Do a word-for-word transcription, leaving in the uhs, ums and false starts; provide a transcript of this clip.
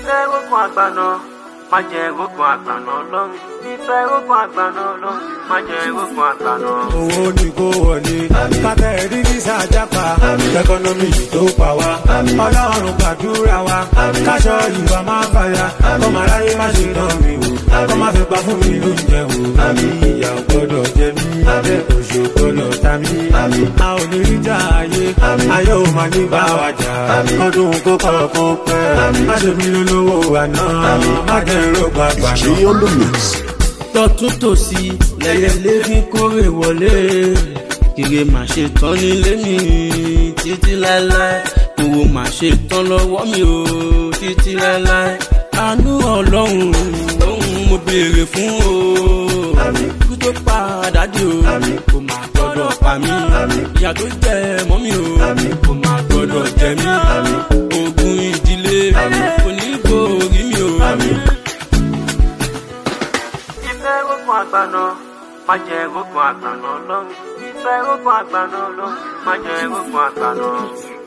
Ìfẹ́ ogun àgbàna, má jẹ́ ogun àgbàna lọ́run. Ìfẹ́ ogun àgbàna lọ́run, má jẹ́ ogun àgbàna. Owó ní kó wọlé, kábẹ́ rí ní sàjápa, ẹkọ́nọ́mì tó pa wá. Ọlọ́run gbàdúrà wa, káṣọ ìwà máa fàyà, kọ́mọ aráyé má ṣe dán mi wò, kọ́mọ fi pa fún mi lóúnjẹ wò. Ìyà ò gbọ́dọ̀ jẹ mí, òṣù gbọ́dọ̀ ta mí. A ò ní rí jà ayé, ayé ò máa ní bá wa jà. Ọdún kó kọ́ kó pẹ́, má ṣe mí lólówó àná, má jẹ́ ìrógbà gbàná. Tọ́tún tòsí lẹ́yẹlé fi kórè wọlé, kiri má ṣe tán nílé mi títí láéláé, owó má ṣe tán lọ́wọ́ mi o títí láéláé. Àánú Ọlọ́run òun mo béèrè fún o, kú tó padà dé o, kò má gbọ́dọ̀ pa mí. Ìyà tó jẹ mọ́ mi o, kò má gbọ́dọ̀ jẹ mí. Ogun ìdílé kò ní borí mi o. Ìfẹ́ ogun àgbàna, má jẹ́ ogun àgbàna lọ́run. Ìfẹ́ ogun àgbàna lọ́run, má jẹ́ ogun àgbàna.